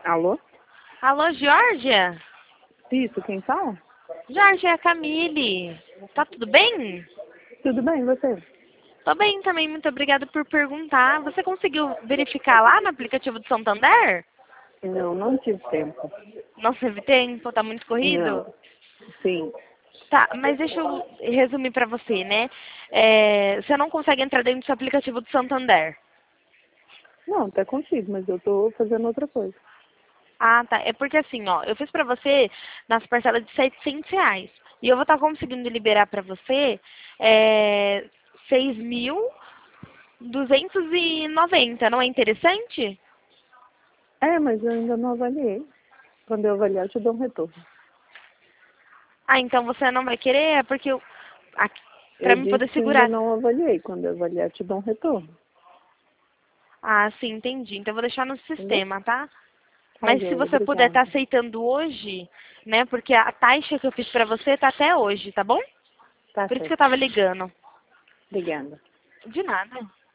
Alô? Alô, Georgia? Isso, quem fala? Georgia, é a Camille. Tá tudo bem? Tudo bem, e você? Tô bem também, muito obrigada por perguntar. Você conseguiu verificar lá no aplicativo do Santander? Não, não tive tempo. Não teve tempo, tá muito corrido? Não. Sim. Tá, mas deixa eu resumir pra você, né? Você não consegue entrar dentro do seu aplicativo do Santander. Não, até consigo, mas eu tô fazendo outra coisa. Ah, tá. É porque assim, ó, eu fiz pra você nas parcelas de R$ 700. E eu vou estar conseguindo liberar pra você 6.290. Não é interessante? É, mas eu ainda não avaliei. Quando eu avaliar, eu te dou um retorno. Ah, então você não vai querer? É porque pra Eu mim disse poder que eu ainda segurar. não avaliei. Quando eu avaliar, eu te dou um retorno. Ah, sim, entendi. Então eu vou deixar no Entendeu? sistema, tá? Tá, Mas se joia. você puder Obrigada. estar aceitando hoje, né? Porque a taxa que eu fiz pra você tá até hoje, tá bom? Tá Por isso que eu certo. tava ligando. Obrigada. De nada.